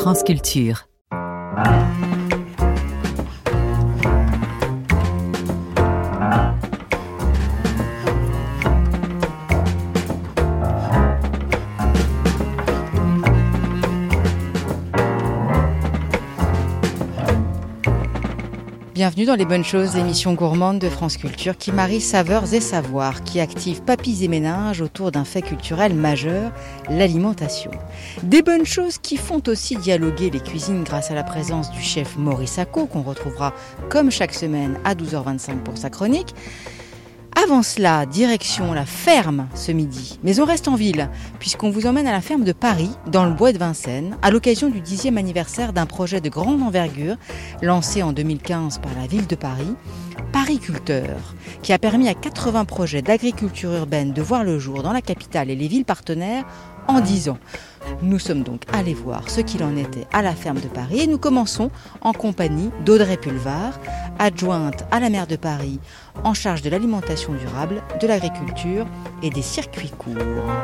France Culture. Bienvenue dans Les Bonnes Choses, l'émission gourmande de France Culture qui marie saveurs et savoirs, qui active papilles et méninges autour d'un fait culturel majeur, l'alimentation. Des bonnes choses qui font aussi dialoguer les cuisines grâce à la présence du chef Maurice Acco, qu'on retrouvera comme chaque semaine à 12h25 pour sa chronique. Avant cela, direction la ferme ce midi. Mais on reste en ville, puisqu'on vous emmène à la ferme de Paris, dans le bois de Vincennes, à l'occasion du 10e anniversaire d'un projet de grande envergure, lancé en 2015 par la ville de Paris, Pariculteur, qui a permis à 80 projets d'agriculture urbaine de voir le jour dans la capitale et les villes partenaires en 10 ans. Nous sommes donc allés voir ce qu'il en était à la ferme de Paris et nous commençons en compagnie d'Audrey Pulvar, adjointe à la maire de Paris en charge de l'alimentation durable, de l'agriculture et des circuits courts.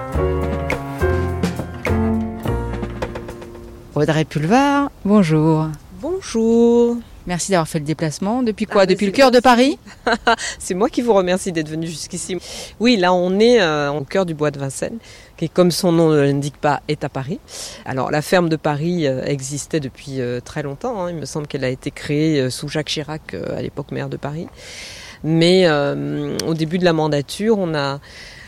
Audrey Pulvar, bonjour. Bonjour. Merci d'avoir fait le déplacement. Depuis quoi ? Depuis le cœur de Paris ? C'est moi qui vous remercie d'être venu jusqu'ici. Oui, là on est au cœur du bois de Vincennes, qui, comme son nom ne l'indique pas, est à Paris. Alors la ferme de Paris existait depuis très longtemps. Il me semble qu'elle a été créée sous Jacques Chirac, à l'époque maire de Paris. Mais au début de la mandature, on a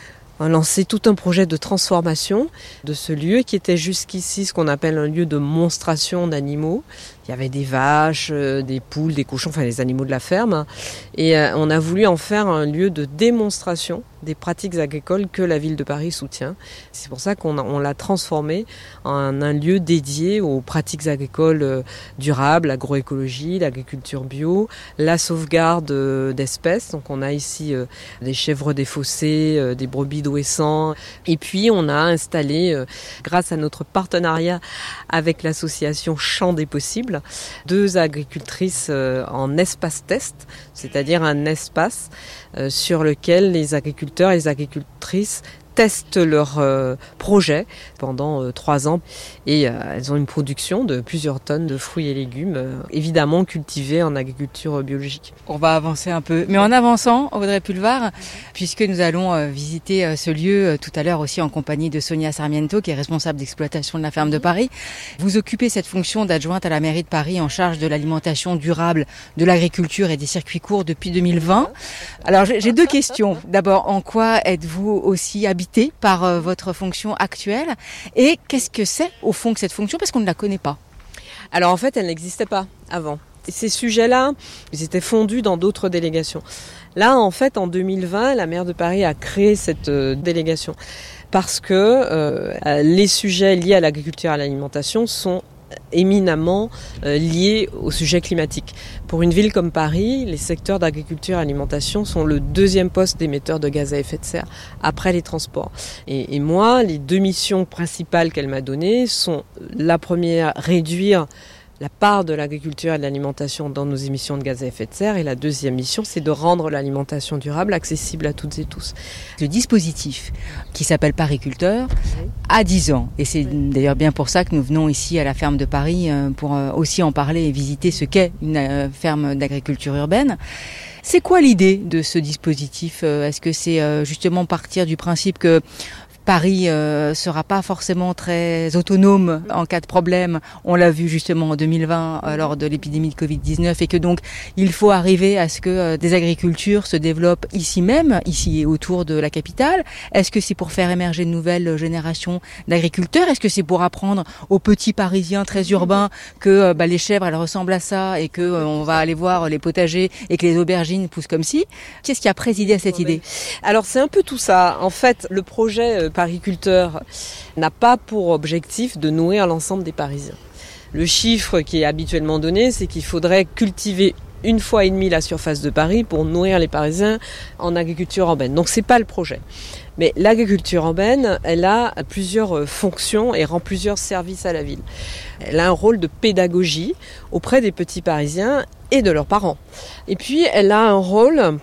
lancé tout un projet de transformation de ce lieu qui était jusqu'ici ce qu'on appelle un lieu de monstration d'animaux. Il y avait des vaches, des poules, des cochons, enfin les animaux de la ferme. Et on a voulu en faire un lieu de démonstration des pratiques agricoles que la ville de Paris soutient. C'est pour ça qu'on l'a transformé en un lieu dédié aux pratiques agricoles durables, l'agroécologie, l'agriculture bio, la sauvegarde d'espèces. Donc on a ici des chèvres défaussées, des brebis d'Ouessant. Et puis on a installé, grâce à notre partenariat avec l'association Champs des Possibles, 2 agricultrices en espace test, c'est-à-dire un espace sur lequel les agriculteurs et les agricultrices testent leur projet pendant 3 ans et elles ont une production de plusieurs tonnes de fruits et légumes, évidemment cultivés en agriculture biologique. On va avancer un peu, mais en avançant, Audrey Pulvar, puisque nous allons visiter ce lieu tout à l'heure aussi en compagnie de Sonia Sarmiento, qui est responsable d'exploitation de la ferme de Paris. Vous occupez cette fonction d'adjointe à la mairie de Paris en charge de l'alimentation durable, de l'agriculture et des circuits courts depuis 2020. Alors j'ai 2 questions. D'abord, en quoi êtes-vous aussi habité par votre fonction actuelle et qu'est-ce que c'est au fond que cette fonction, parce qu'on ne la connaît pas? Alors en fait, elle n'existait pas avant. Et ces sujets-là, ils étaient fondus dans d'autres délégations. Là, en fait, en 2020, la maire de Paris a créé cette délégation parce que les sujets liés à l'agriculture et à l'alimentation sont éminemment liés au sujet climatique. Pour une ville comme Paris, les secteurs d'agriculture et alimentation sont le 2e poste d'émetteur de gaz à effet de serre après les transports. Et moi, les 2 missions principales qu'elle m'a données sont la première, réduire la part de l'agriculture et de l'alimentation dans nos émissions de gaz à effet de serre, et la 2e mission, c'est de rendre l'alimentation durable accessible à toutes et tous. Le dispositif qui s'appelle Pariculteur a 10 ans, et c'est d'ailleurs bien pour ça que nous venons ici à la ferme de Paris pour aussi en parler et visiter ce qu'est une ferme d'agriculture urbaine. C'est quoi l'idée de ce dispositif ? Est-ce que c'est justement partir du principe que Paris sera pas forcément très autonome en cas de problème. On l'a vu justement en 2020 lors de l'épidémie de Covid-19 et que donc il faut arriver à ce que des agricultures se développent ici même, ici et autour de la capitale. Est-ce que c'est pour faire émerger de nouvelles générations d'agriculteurs ? Est-ce que c'est pour apprendre aux petits Parisiens très urbains que les chèvres elles ressemblent à ça et que on va aller voir les potagers et que les aubergines poussent comme si ? Qu'est-ce qui a présidé à cette idée ? Alors c'est un peu tout ça. En fait, le projet Pariculteur n'a pas pour objectif de nourrir l'ensemble des Parisiens. Le chiffre qui est habituellement donné, c'est qu'il faudrait cultiver 1,5 fois la surface de Paris pour nourrir les Parisiens en agriculture urbaine. Donc c'est pas le projet. Mais l'agriculture urbaine, elle a plusieurs fonctions et rend plusieurs services à la ville. Elle a un rôle de pédagogie auprès des petits Parisiens et de leurs parents. Et puis elle a un rôle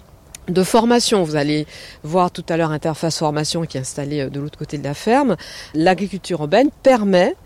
de formation. Vous allez voir tout à l'heure Interface Formation qui est installée de l'autre côté de la ferme. L'agriculture urbaine permet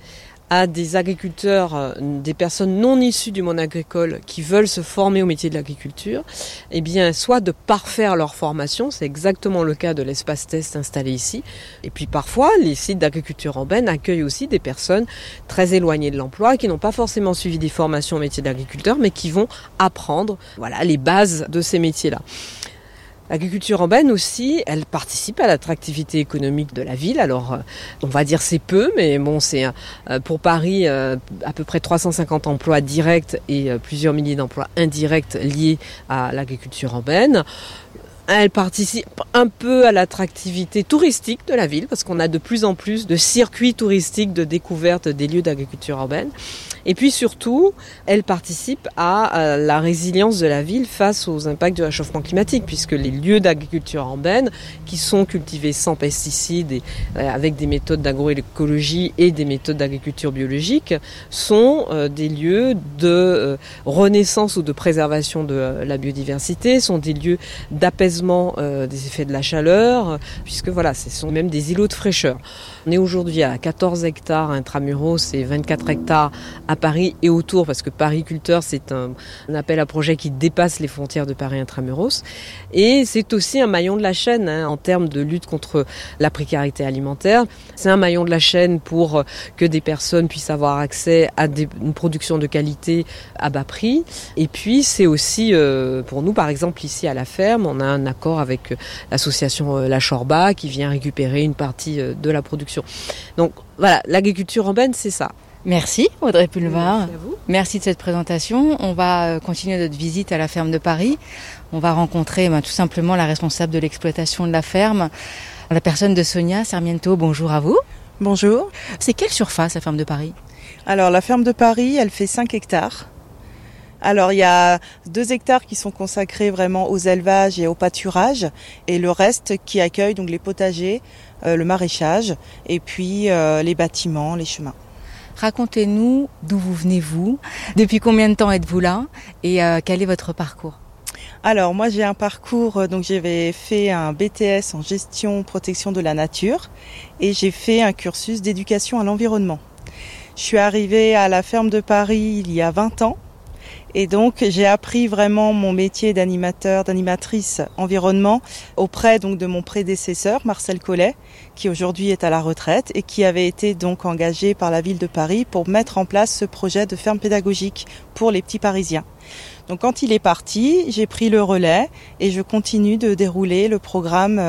à des agriculteurs, des personnes non issues du monde agricole qui veulent se former au métier de l'agriculture, eh bien, soit de parfaire leur formation, c'est exactement le cas de l'espace test installé ici. Et puis parfois, les sites d'agriculture urbaine accueillent aussi des personnes très éloignées de l'emploi, qui n'ont pas forcément suivi des formations au métier d'agriculteur, mais qui vont apprendre, les bases de ces métiers-là. L'agriculture urbaine aussi, elle participe à l'attractivité économique de la ville. Alors, on va dire c'est peu, mais bon, c'est pour Paris à peu près 350 emplois directs et plusieurs milliers d'emplois indirects liés à l'agriculture urbaine. Elle participe un peu à l'attractivité touristique de la ville, parce qu'on a de plus en plus de circuits touristiques de découverte des lieux d'agriculture urbaine. Et puis surtout, elle participe à la résilience de la ville face aux impacts du réchauffement climatique, puisque les lieux d'agriculture urbaine, qui sont cultivés sans pesticides et avec des méthodes d'agroécologie et des méthodes d'agriculture biologique, sont des lieux de renaissance ou de préservation de la biodiversité, sont des lieux d'apaisement des effets de la chaleur, puisque ce sont même des îlots de fraîcheur. On est aujourd'hui à 14 hectares intramuros et 24 hectares à Paris et autour, parce que Pariculteur, c'est un appel à projet qui dépasse les frontières de Paris intramuros. Et c'est aussi un maillon de la chaîne en termes de lutte contre la précarité alimentaire. C'est un maillon de la chaîne pour que des personnes puissent avoir accès à une production de qualité à bas prix. Et puis c'est aussi pour nous, par exemple ici à la ferme, on a un accord avec l'association La Chorba qui vient récupérer une partie de la production. Donc voilà, l'agriculture urbaine, c'est ça. Merci Audrey Pulvar. Merci à vous. Merci de cette présentation. On va continuer notre visite à la ferme de Paris. On va rencontrer tout simplement la responsable de l'exploitation de la ferme, la personne de Sonia Sarmiento. Bonjour à vous. Bonjour. C'est quelle surface la ferme de Paris ? Alors la ferme de Paris, elle fait 5 hectares. Alors il y a 2 hectares qui sont consacrés vraiment aux élevages et au pâturage, et le reste qui accueille donc les potagers, le maraîchage et puis les bâtiments, les chemins. Racontez-nous d'où vous venez-vous, depuis combien de temps êtes-vous là et quel est votre parcours ? Alors moi j'ai un parcours, donc j'avais fait un BTS en gestion protection de la nature et j'ai fait un cursus d'éducation à l'environnement. Je suis arrivée à la ferme de Paris il y a 20 ans. Et donc j'ai appris vraiment mon métier d'animatrice environnement auprès donc de mon prédécesseur Marcel Collet, qui aujourd'hui est à la retraite et qui avait été donc engagé par la ville de Paris pour mettre en place ce projet de ferme pédagogique pour les petits Parisiens. Donc quand il est parti, j'ai pris le relais et je continue de dérouler le programme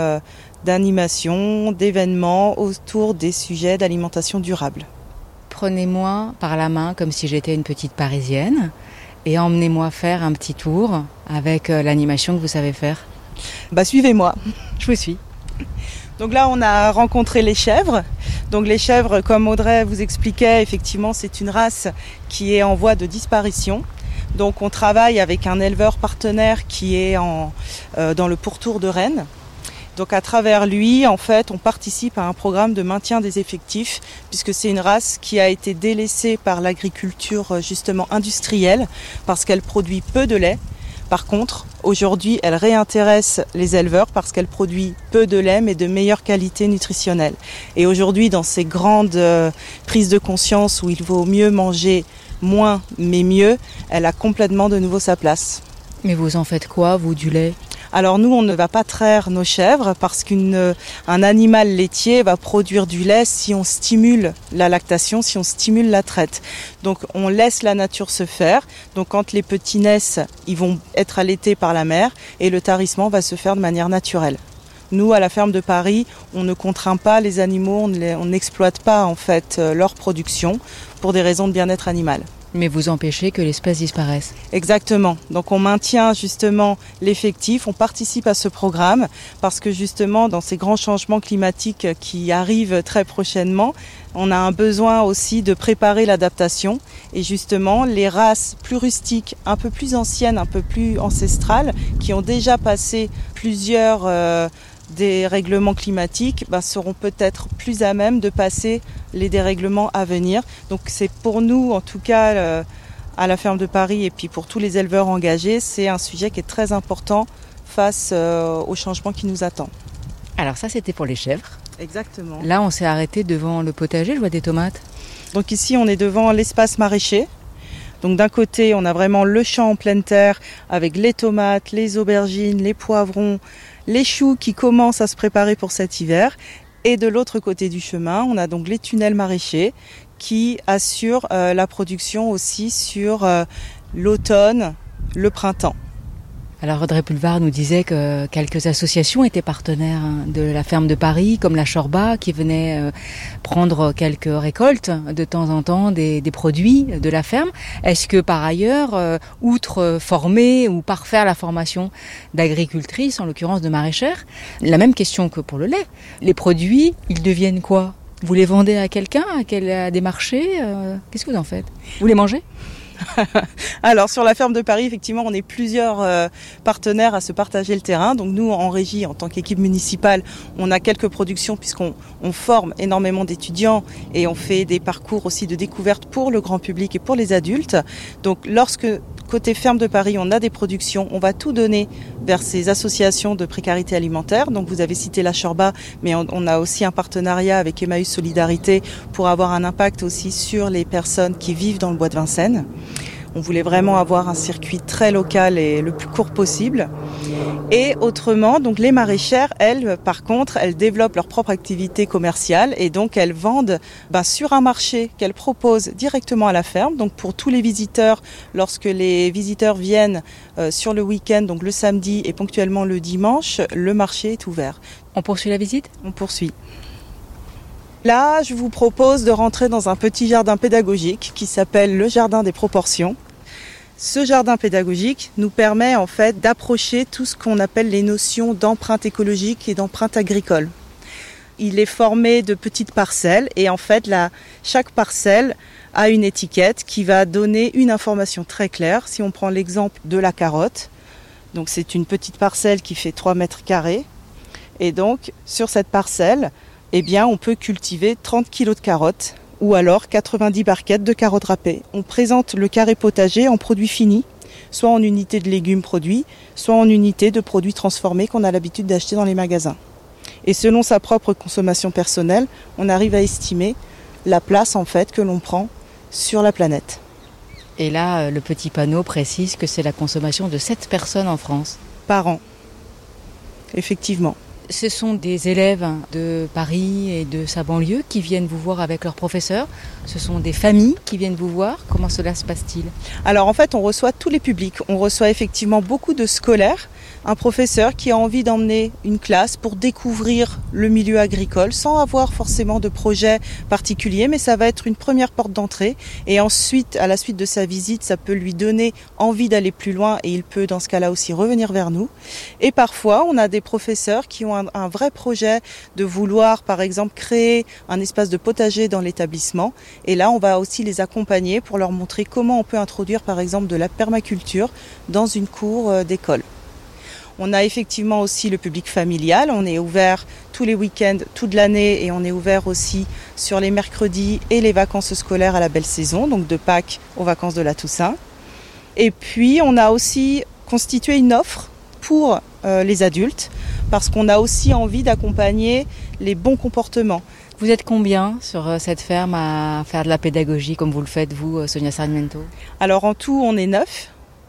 d'animation, d'événements autour des sujets d'alimentation durable. Prenez-moi par la main comme si j'étais une petite Parisienne. Et emmenez-moi faire un petit tour avec l'animation que vous savez faire. Suivez-moi. Je vous suis. Donc là, on a rencontré les chèvres. Donc les chèvres, comme Audrey vous expliquait, effectivement, c'est une race qui est en voie de disparition. Donc on travaille avec un éleveur partenaire qui est dans le pourtour de Rennes. Donc à travers lui, en fait, on participe à un programme de maintien des effectifs, puisque c'est une race qui a été délaissée par l'agriculture justement industrielle, parce qu'elle produit peu de lait. Par contre, aujourd'hui, elle réintéresse les éleveurs parce qu'elle produit peu de lait, mais de meilleure qualité nutritionnelle. Et aujourd'hui, dans ces grandes prises de conscience où il vaut mieux manger moins, mais mieux, elle a complètement de nouveau sa place. Mais vous en faites quoi, vous, du lait ? Alors nous, on ne va pas traire nos chèvres parce qu'un animal laitier va produire du lait si on stimule la lactation, si on stimule la traite. Donc on laisse la nature se faire. Donc quand les petits naissent, ils vont être allaités par la mère et le tarissement va se faire de manière naturelle. Nous, à la ferme de Paris, on ne contraint pas les animaux, on n'exploite pas en fait leur production pour des raisons de bien-être animal. Mais vous empêchez que l'espèce disparaisse. Exactement. Donc on maintient justement l'effectif, on participe à ce programme parce que justement dans ces grands changements climatiques qui arrivent très prochainement, on a un besoin aussi de préparer l'adaptation et justement les races plus rustiques, un peu plus anciennes, un peu plus ancestrales, qui ont déjà passé plusieurs dérèglements climatiques, seront peut-être plus à même de passer les dérèglements à venir. Donc c'est pour nous, en tout cas à la ferme de Paris et puis pour tous les éleveurs engagés, c'est un sujet qui est très important face au changement qui nous attend. Alors ça, c'était pour les chèvres. Exactement. Là, on s'est arrêté devant le potager, je vois des tomates. Donc ici, on est devant l'espace maraîcher. Donc d'un côté, on a vraiment le champ en pleine terre avec les tomates, les aubergines, les poivrons, les choux qui commencent à se préparer pour cet hiver. Et de l'autre côté du chemin, on a donc les tunnels maraîchers qui assurent la production aussi sur l'automne, le printemps. Alors Audrey Pulvar nous disait que quelques associations étaient partenaires de la ferme de Paris, comme la Chorba, qui venait prendre quelques récoltes de temps en temps des produits de la ferme. Est-ce que par ailleurs, outre former ou parfaire la formation d'agricultrice, en l'occurrence de maraîchère, la même question que pour le lait, les produits, ils deviennent quoi ? Vous les vendez à quelqu'un, à des marchés ? Qu'est-ce que vous en faites ? Vous les mangez ? Alors sur la ferme de Paris, effectivement, on est plusieurs partenaires à se partager le terrain. Donc nous, en régie, en tant qu'équipe municipale, on a quelques productions puisqu'on forme énormément d'étudiants et on fait des parcours aussi de découverte pour le grand public et pour les adultes. Donc lorsque côté ferme de Paris, on a des productions, on va tout donner vers ces associations de précarité alimentaire. Donc vous avez cité la Chorba, mais on a aussi un partenariat avec Emmaüs Solidarité pour avoir un impact aussi sur les personnes qui vivent dans le bois de Vincennes. On voulait vraiment avoir un circuit très local et le plus court possible. Et autrement, donc les maraîchères, elles, par contre, elles développent leur propre activité commerciale et donc elles vendent sur un marché qu'elles proposent directement à la ferme. Donc pour tous les visiteurs, lorsque les visiteurs viennent sur le week-end, donc le samedi et ponctuellement le dimanche, le marché est ouvert. On poursuit la visite ? On poursuit. Là, je vous propose de rentrer dans un petit jardin pédagogique qui s'appelle le Jardin des Proportions. Ce jardin pédagogique nous permet en fait d'approcher tout ce qu'on appelle les notions d'empreinte écologique et d'empreinte agricole. Il est formé de petites parcelles et en fait chaque parcelle a une étiquette qui va donner une information très claire. Si on prend l'exemple de la carotte, donc c'est une petite parcelle qui fait 3 mètres carrés et donc sur cette parcelle, on peut cultiver 30 kg de carottes ou alors 90 barquettes de carottes râpées. On présente le carré potager en produits finis, soit en unité de légumes produits, soit en unité de produits transformés qu'on a l'habitude d'acheter dans les magasins. Et selon sa propre consommation personnelle, on arrive à estimer la place en fait que l'on prend sur la planète. Et là, le petit panneau précise que c'est la consommation de 7 personnes en France. Par an, effectivement. Ce sont des élèves de Paris et de sa banlieue qui viennent vous voir avec leurs professeurs. Ce sont des familles qui viennent vous voir. Comment cela se passe-t-il ? Alors en fait, on reçoit tous les publics. On reçoit effectivement beaucoup de scolaires. Un professeur qui a envie d'emmener une classe pour découvrir le milieu agricole sans avoir forcément de projet particulier, mais ça va être une première porte d'entrée et ensuite, à la suite de sa visite, ça peut lui donner envie d'aller plus loin et il peut dans ce cas-là aussi revenir vers nous. Et parfois, on a des professeurs qui ont un vrai projet de vouloir, par exemple, créer un espace de potager dans l'établissement et là, on va aussi les accompagner pour leur montrer comment on peut introduire, par exemple, de la permaculture dans une cour d'école. On a effectivement aussi le public familial, on est ouvert tous les week-ends, toute l'année et on est ouvert aussi sur les mercredis et les vacances scolaires à la belle saison, donc de Pâques aux vacances de la Toussaint. Et puis on a aussi constitué une offre pour les adultes parce qu'on a aussi envie d'accompagner les bons comportements. Vous êtes combien sur cette ferme à faire de la pédagogie comme vous le faites vous, Sonia Sarmiento ? Alors en tout on est 9.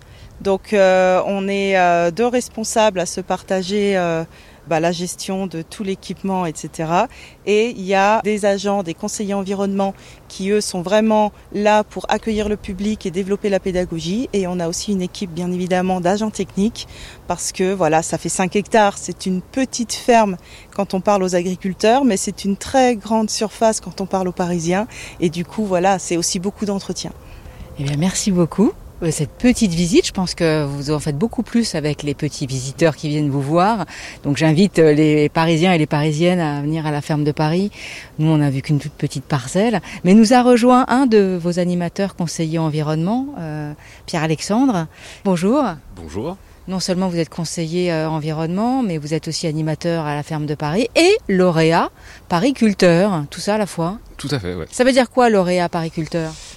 Donc on est 2 responsables à se partager la gestion de tout l'équipement, etc. Et il y a des agents, des conseillers environnement qui eux sont vraiment là pour accueillir le public et développer la pédagogie. Et on a aussi une équipe bien évidemment d'agents techniques parce que ça fait 5 hectares. C'est une petite ferme quand on parle aux agriculteurs, mais c'est une très grande surface quand on parle aux Parisiens. Et du coup, c'est aussi beaucoup d'entretien. Eh bien, merci beaucoup. Cette petite visite, je pense que vous en faites beaucoup plus avec les petits visiteurs qui viennent vous voir. Donc j'invite les Parisiens et les Parisiennes à venir à la ferme de Paris. Nous, on n'a vu qu'une toute petite parcelle. Mais nous a rejoint un de vos animateurs conseillers environnement, Pierre-Alexandre. Bonjour. Bonjour. Non seulement vous êtes conseiller environnement, mais vous êtes aussi animateur à la ferme de Paris et lauréat pariculteur, tout ça à la fois. Tout à fait, ouais. Ça veut dire quoi lauréat pariculteur ?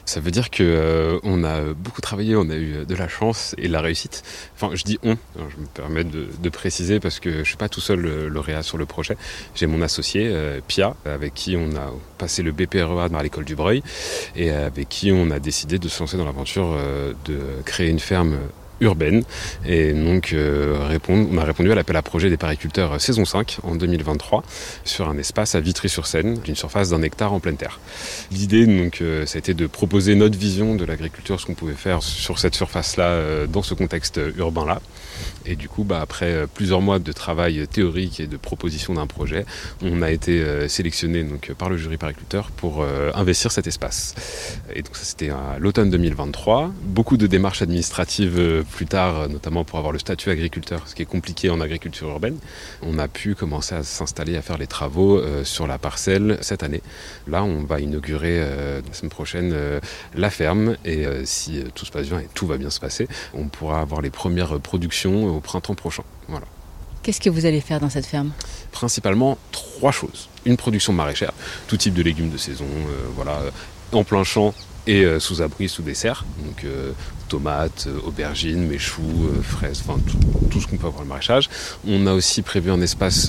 Ça veut dire que on a beaucoup travaillé, on a eu de la chance et de la réussite. Enfin, je dis on, alors je me permets de préciser parce que je suis pas tout seul lauréat sur le projet. J'ai mon associé, Pia, avec qui on a passé le BPREA à l'école du Breuil et avec qui on a décidé de se lancer dans l'aventure de créer une ferme urbaine et donc on a répondu à l'appel à projet des pariculteurs saison 5 en 2023 sur un espace à Vitry-sur-Seine d'une surface d'1 hectare en pleine terre. L'idée donc ça a été de proposer notre vision de l'agriculture, ce qu'on pouvait faire sur cette surface-là dans ce contexte urbain-là. Et du coup, après plusieurs mois de travail théorique et de proposition d'un projet, on a été sélectionné donc par le jury pariculteur pour investir cet espace. Et donc ça c'était à l'automne 2023. Beaucoup de démarches administratives plus tard, notamment pour avoir le statut agriculteur, ce qui est compliqué en agriculture urbaine. On a pu commencer à s'installer, à faire les travaux sur la parcelle cette année. Là, on va inaugurer la semaine prochaine la ferme et si tout se passe bien et tout va bien se passer, on pourra avoir les premières productions au printemps prochain. Voilà. Qu'est-ce que vous allez faire dans cette ferme ? Principalement 3 choses. Une production maraîchère, tout type de légumes de saison, en plein champ et sous abri, sous dessert. Donc tomates, aubergines, mes choux, fraises, enfin tout ce qu'on peut avoir le maraîchage. On a aussi prévu un espace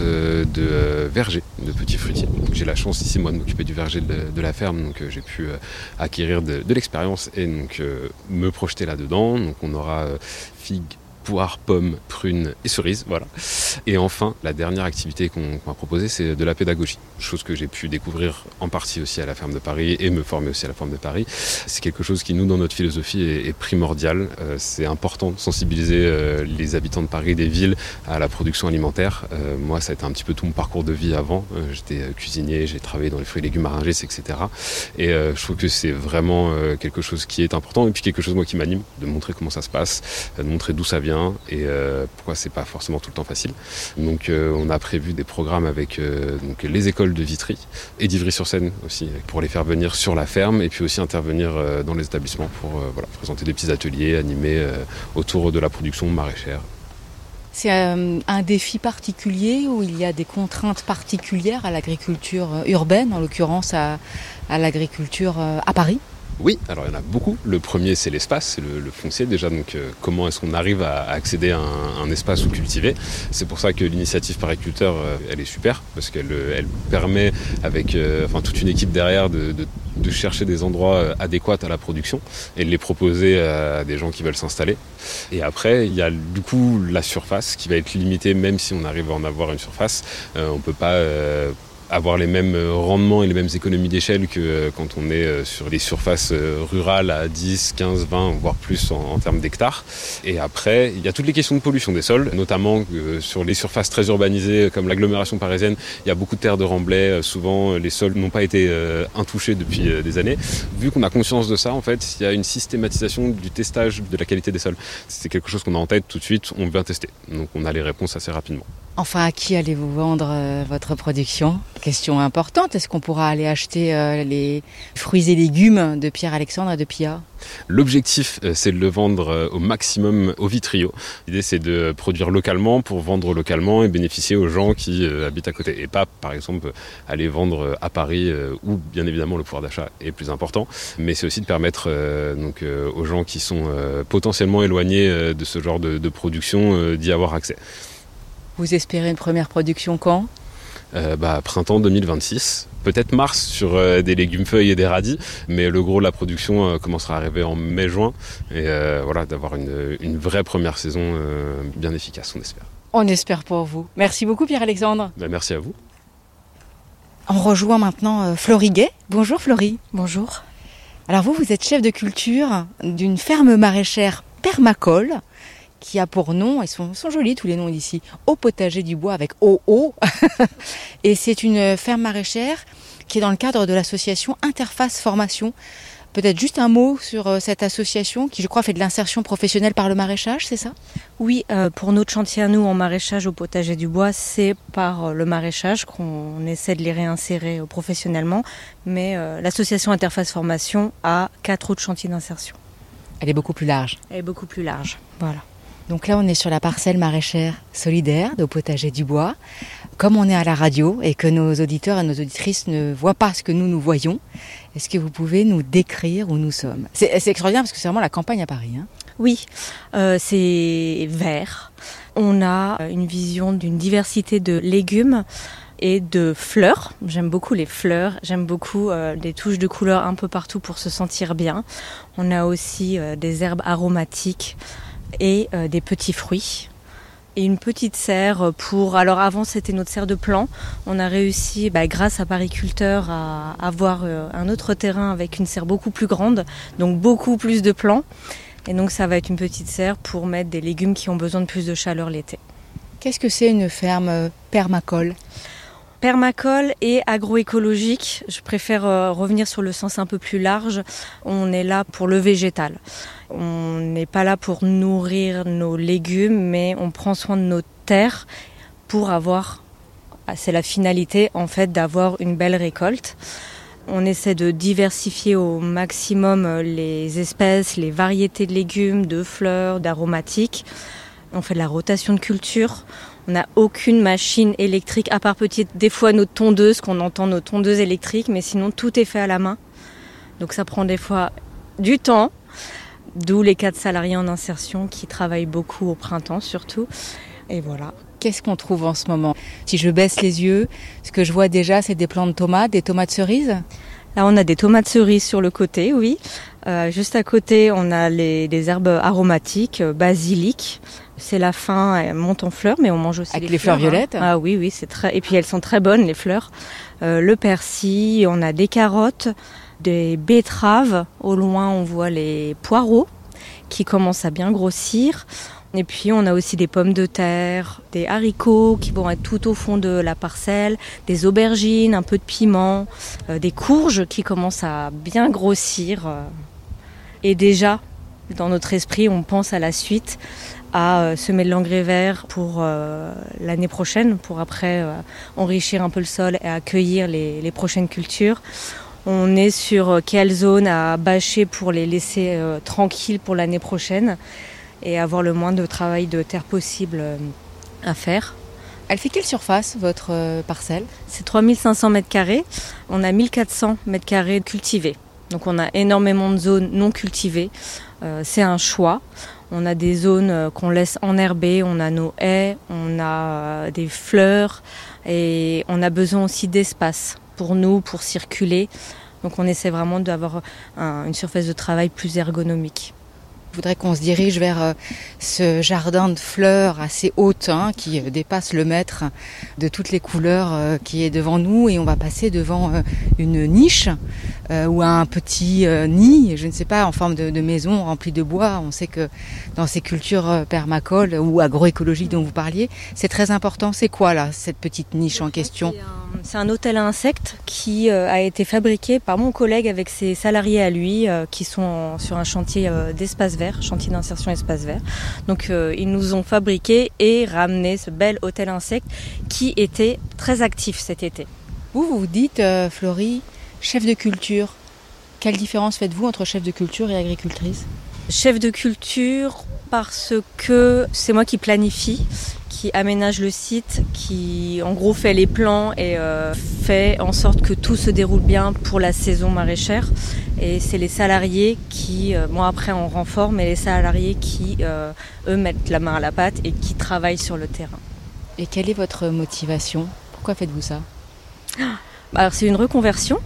de verger, de petits fruitiers. Donc, j'ai la chance ici moi de m'occuper du verger de la ferme, donc j'ai pu acquérir de l'expérience et donc me projeter là-dedans. Donc on aura figues, poires, pommes, prunes et cerises, voilà. Et enfin, la dernière activité qu'on m'a proposée, c'est de la pédagogie. Chose que j'ai pu découvrir en partie aussi à la ferme de Paris et me former aussi à la ferme de Paris. C'est quelque chose qui, nous, dans notre philosophie, est primordial. C'est important de sensibiliser les habitants de Paris, des villes, à la production alimentaire. Moi, ça a été un petit peu tout mon parcours de vie avant. J'étais cuisinier, j'ai travaillé dans les fruits et légumes à Rungis, etc. Et je trouve que c'est vraiment quelque chose qui est important et puis quelque chose, moi, qui m'anime, de montrer comment ça se passe, de montrer d'où ça vient et pourquoi c'est pas forcément tout le temps facile. Donc on a prévu des programmes avec donc les écoles de Vitry et d'Ivry-sur-Seine aussi pour les faire venir sur la ferme et puis aussi intervenir dans les établissements pour présenter des petits ateliers animés autour de la production maraîchère. C'est un défi particulier où il y a des contraintes particulières à l'agriculture urbaine, en l'occurrence à l'agriculture à Paris ? Oui, alors il y en a beaucoup. Le premier, c'est l'espace, c'est le foncier déjà. Donc comment est-ce qu'on arrive à accéder à un espace où cultiver ? C'est pour ça que l'initiative Pariculteur, elle est super, parce qu'elle permet, avec toute une équipe derrière, de chercher des endroits adéquats à la production et de les proposer à des gens qui veulent s'installer. Et après, il y a du coup la surface qui va être limitée, même si on arrive à en avoir une surface. On ne peut pas avoir les mêmes rendements et les mêmes économies d'échelle que quand on est sur les surfaces rurales à 10, 15, 20, voire plus en termes d'hectares. Et après, il y a toutes les questions de pollution des sols, notamment sur les surfaces très urbanisées comme l'agglomération parisienne, il y a beaucoup de terres de remblai. Souvent, les sols n'ont pas été intouchés depuis des années. Vu qu'on a conscience de ça, en fait, il y a une systématisation du testage de la qualité des sols. C'est quelque chose qu'on a en tête tout de suite, on vient tester. Donc on a les réponses assez rapidement. Enfin, à qui allez-vous vendre votre production ? Question importante, est-ce qu'on pourra aller acheter les fruits et légumes de Pierre-Alexandre et de Pia ? L'objectif, c'est de le vendre au maximum au Vitrio. L'idée, c'est de produire localement pour vendre localement et bénéficier aux gens qui habitent à côté. Et pas, par exemple, aller vendre à Paris où, bien évidemment, le pouvoir d'achat est plus important. Mais c'est aussi de permettre aux gens qui sont potentiellement éloignés de ce genre de production d'y avoir accès. Vous espérez une première production quand ? Printemps 2026, peut-être mars sur des légumes feuilles et des radis, mais le gros de la production commencera à arriver en mai-juin et d'avoir une vraie première saison bien efficace, on espère. On espère pour vous. Merci beaucoup Pierre-Alexandre. Merci à vous. On rejoint maintenant Florie Gay. Bonjour Florie. Bonjour. Alors vous êtes chef de culture d'une ferme maraîchère permacole qui a pour nom, ils sont jolis tous les noms d'ici, Au Potager du Bois avec OO. Et c'est une ferme maraîchère qui est dans le cadre de l'association Interface Formation. Peut-être juste un mot sur cette association qui, je crois, fait de l'insertion professionnelle par le maraîchage, c'est ça ? Oui, pour notre chantier à nous en maraîchage au Potager du Bois, c'est par le maraîchage qu'on essaie de les réinsérer professionnellement. Mais l'association Interface Formation a 4 autres chantiers d'insertion. Elle est beaucoup plus large. Elle est beaucoup plus large, voilà. Donc là, on est sur la parcelle maraîchère solidaire de Potager du Bois. Comme on est à la radio et que nos auditeurs et nos auditrices ne voient pas ce que nous voyons, est-ce que vous pouvez nous décrire où nous sommes ? C'est extraordinaire parce que c'est vraiment la campagne à Paris. Oui, c'est vert. On a une vision d'une diversité de légumes et de fleurs. J'aime beaucoup les fleurs, j'aime beaucoup des touches de couleurs un peu partout pour se sentir bien. On a aussi des herbes aromatiques et des petits fruits. Et une petite serre alors avant c'était notre serre de plants. On a réussi, grâce à Pariculteur, à avoir un autre terrain avec une serre beaucoup plus grande, donc beaucoup plus de plants. Et donc ça va être une petite serre pour mettre des légumes qui ont besoin de plus de chaleur l'été. Qu'est-ce que c'est une ferme permacole ? Permacole et agroécologique, je préfère revenir sur le sens un peu plus large. On est là pour le végétal. On n'est pas là pour nourrir nos légumes, mais on prend soin de nos terres pour c'est la finalité en fait d'avoir une belle récolte. On essaie de diversifier au maximum les espèces, les variétés de légumes, de fleurs, d'aromatiques. On fait de la rotation de culture. On n'a aucune machine électrique, à part des fois notre tondeuse, qu'on entend nos tondeuses électriques, mais sinon tout est fait à la main. Donc ça prend des fois du temps, d'où les 4 salariés en insertion qui travaillent beaucoup au printemps surtout. Et voilà. Qu'est-ce qu'on trouve en ce moment ? Si je baisse les yeux, ce que je vois déjà, c'est des plants de tomates, des tomates cerises ? Là, on a des tomates cerises sur le côté, oui. Juste à côté, on a des herbes aromatiques, basilic. C'est la fin, elles montent en fleurs, mais on mange aussi avec les fleurs violettes. Ah oui, c'est et puis elles sont très bonnes, les fleurs. Le persil, on a des carottes, des betteraves. Au loin, on voit les poireaux qui commencent à bien grossir. Et puis on a aussi des pommes de terre, des haricots qui vont être tout au fond de la parcelle, des aubergines, un peu de piment, des courges qui commencent à bien grossir. Et déjà, dans notre esprit, on pense à la suite, à semer de l'engrais vert pour l'année prochaine, pour après enrichir un peu le sol et accueillir les prochaines cultures. On est sur quelle zone à bâcher pour les laisser tranquilles pour l'année prochaine et avoir le moins de travail de terre possible à faire. Elle fait quelle surface, votre parcelle ? C'est 3500 m². On a 1400 m² cultivés. Donc on a énormément de zones non cultivées. C'est un choix. On a des zones qu'on laisse enherber, on a nos haies, on a des fleurs et on a besoin aussi d'espace pour nous, pour circuler. Donc on essaie vraiment d'avoir une surface de travail plus ergonomique. Je voudrais qu'on se dirige vers ce jardin de fleurs assez haute qui dépasse le mètre de toutes les couleurs qui est devant nous et on va passer devant une niche ou un petit nid, je ne sais pas, en forme de maison remplie de bois. On sait que dans ces cultures permacoles ou agroécologiques dont vous parliez, c'est très important. C'est quoi là, cette petite niche en question ? C'est un hôtel à insectes qui a été fabriqué par mon collègue avec ses salariés à lui qui sont sur un chantier d'espace vert, chantier d'insertion espace vert. Donc ils nous ont fabriqué et ramené ce bel hôtel insectes qui était très actif cet été. Vous dites, Florie, chef de culture. Quelle différence faites-vous entre chef de culture et agricultrice ? Chef de culture parce que c'est moi qui planifie, qui aménage le site, qui en gros fait les plans et fait en sorte que tout se déroule bien pour la saison maraîchère. Et c'est les salariés qui, moi après en renfort, mais les salariés qui, eux, mettent la main à la pâte et qui travaillent sur le terrain. Et quelle est votre motivation ? Pourquoi faites-vous ça ? Alors c'est une reconversion.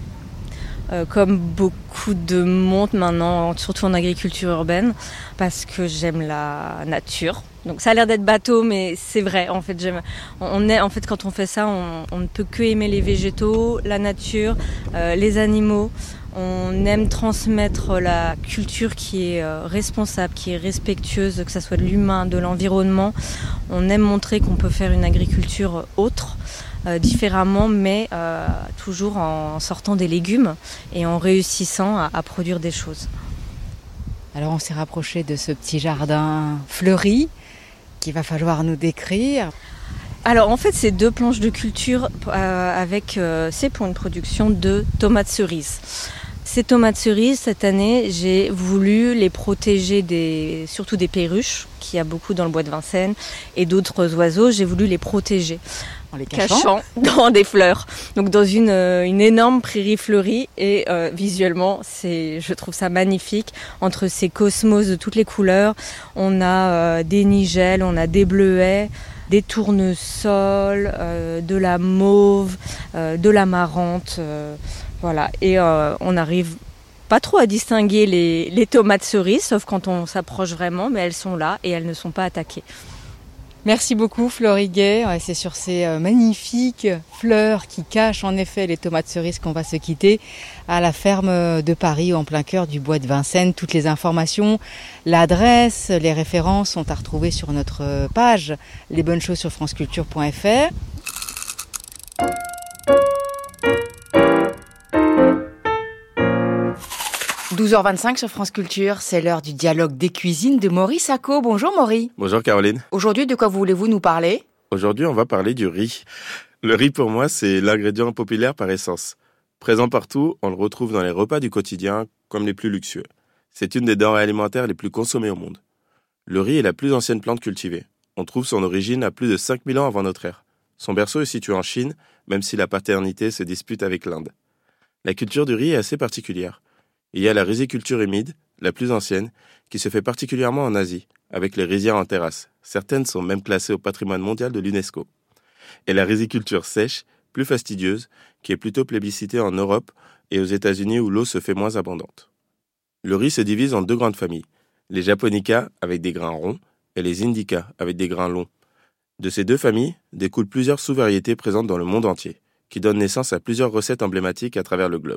Comme beaucoup de monde maintenant, surtout en agriculture urbaine, parce que j'aime la nature. Donc ça a l'air d'être bateau, mais c'est vrai. En fait, quand on fait ça, on ne peut que aimer les végétaux, la nature, les animaux. On aime transmettre la culture qui est responsable, qui est respectueuse, que ce soit de l'humain, de l'environnement. On aime montrer qu'on peut faire une agriculture autre. Différemment, mais toujours en sortant des légumes et en réussissant à produire des choses. Alors on s'est rapproché de ce petit jardin fleuri qu'il va falloir nous décrire. Alors en fait c'est 2 planches de culture c'est pour une production de tomates cerises. Ces tomates cerises, cette année, j'ai voulu les protéger surtout des perruches, qu'il y a beaucoup dans le bois de Vincennes, et d'autres oiseaux. J'ai voulu les protéger En les cachant dans des fleurs. Donc dans une énorme prairie fleurie. Et visuellement, je trouve ça magnifique. Entre ces cosmos de toutes les couleurs, on a des nigelles, on a des bleuets, des tournesols, de la mauve, de l'amarante. Voilà, et on n'arrive pas trop à distinguer les tomates cerises, sauf quand on s'approche vraiment, mais elles sont là et elles ne sont pas attaquées. Merci beaucoup Florie Gay. C'est sur ces magnifiques fleurs qui cachent en effet les tomates cerises qu'on va se quitter à la ferme de Paris en plein cœur du bois de Vincennes. Toutes les informations, l'adresse, les références sont à retrouver sur notre page lesbonneschoses sur franceculture.fr. 12h25 sur France Culture, c'est l'heure du dialogue des cuisines de Maurice Sacco. Bonjour Maurice. Bonjour Caroline. Aujourd'hui, de quoi voulez-vous nous parler ? Aujourd'hui, on va parler du riz. Le riz, pour moi, c'est l'ingrédient populaire par essence. Présent partout, on le retrouve dans les repas du quotidien comme les plus luxueux. C'est une des denrées alimentaires les plus consommées au monde. Le riz est la plus ancienne plante cultivée. On trouve son origine à plus de 5000 ans avant notre ère. Son berceau est situé en Chine, même si la paternité se dispute avec l'Inde. La culture du riz est assez particulière. Il y a la riziculture humide, la plus ancienne, qui se fait particulièrement en Asie, avec les rizières en terrasse. Certaines sont même classées au patrimoine mondial de l'UNESCO. Et la riziculture sèche, plus fastidieuse, qui est plutôt plébiscitée en Europe et aux États-Unis où l'eau se fait moins abondante. Le riz se divise en deux grandes familles, les japonica avec des grains ronds et les indica avec des grains longs. De ces deux familles découlent plusieurs sous-variétés présentes dans le monde entier, qui donnent naissance à plusieurs recettes emblématiques à travers le globe.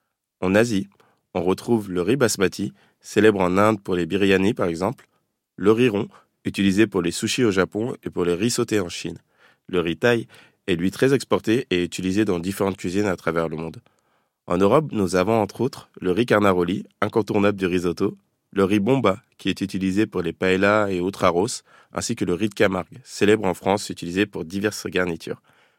En Asie, on retrouve le riz basmati, célèbre en Inde pour les biryani par exemple, le riz rond, utilisé pour les sushis au Japon et pour les riz sautés en Chine. Le riz thaï est lui très exporté et utilisé dans différentes cuisines à travers le monde. En Europe, nous avons entre autres le riz carnaroli, incontournable du risotto, le riz bomba, qui est utilisé pour les paellas et autres arrosses, ainsi que le riz de Camargue, célèbre en France, utilisé pour diverses garnitures.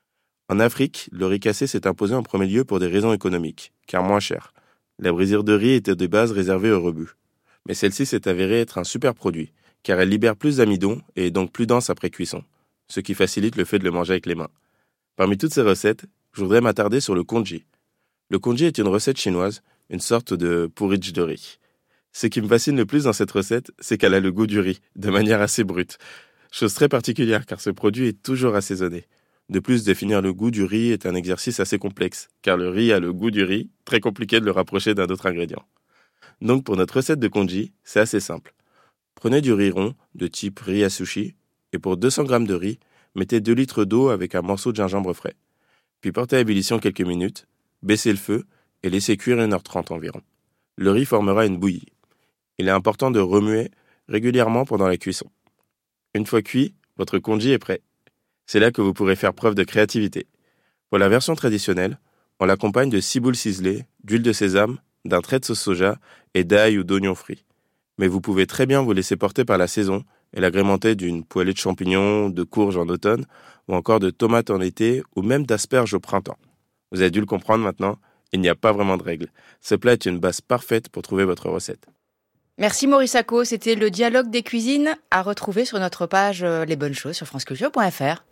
En Afrique, le riz cassé s'est imposé en premier lieu pour des raisons économiques, car moins cher. La brisure de riz était de base réservée au rebut. Mais celle-ci s'est avérée être un super produit, car elle libère plus d'amidon et est donc plus dense après cuisson, ce qui facilite le fait de le manger avec les mains. Parmi toutes ces recettes, je voudrais m'attarder sur le congee. Le congee est une recette chinoise, une sorte de porridge de riz. Ce qui me fascine le plus dans cette recette, c'est qu'elle a le goût du riz, de manière assez brute. Chose très particulière car ce produit est toujours assaisonné. De plus, définir le goût du riz est un exercice assez complexe, car le riz a le goût du riz, très compliqué de le rapprocher d'un autre ingrédient. Donc pour notre recette de congee, c'est assez simple. Prenez du riz rond, de type riz à sushi, et pour 200 g de riz, mettez 2 litres d'eau avec un morceau de gingembre frais. Puis portez à ébullition quelques minutes, baissez le feu et laissez cuire 1h30 environ. Le riz formera une bouillie. Il est important de remuer régulièrement pendant la cuisson. Une fois cuit, votre congee est prêt. C'est là que vous pourrez faire preuve de créativité. Pour la version traditionnelle, on l'accompagne de ciboule ciselée, d'huile de sésame, d'un trait de sauce soja et d'ail ou d'oignons frits. Mais vous pouvez très bien vous laisser porter par la saison et l'agrémenter d'une poêlée de champignons, de courges en automne, ou encore de tomates en été, ou même d'asperges au printemps. Vous avez dû le comprendre maintenant, il n'y a pas vraiment de règle. Ce plat est une base parfaite pour trouver votre recette. Merci Maurice Sacco, c'était le dialogue des cuisines à retrouver sur notre page Les Bonnes Choses sur franceculture.fr.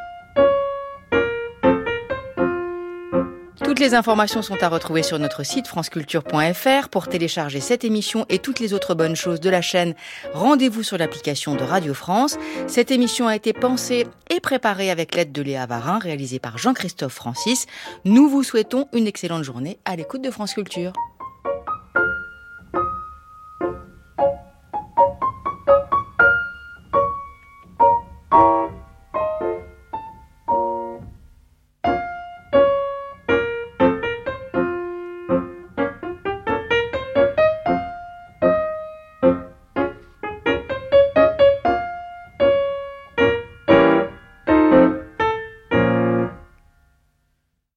Toutes les informations sont à retrouver sur notre site franceculture.fr. Pour télécharger cette émission et toutes les autres bonnes choses de la chaîne, rendez-vous sur l'application de Radio France. Cette émission a été pensée et préparée avec l'aide de Léa Varin, réalisée par Jean-Christophe Francis. Nous vous souhaitons une excellente journée à l'écoute de France Culture.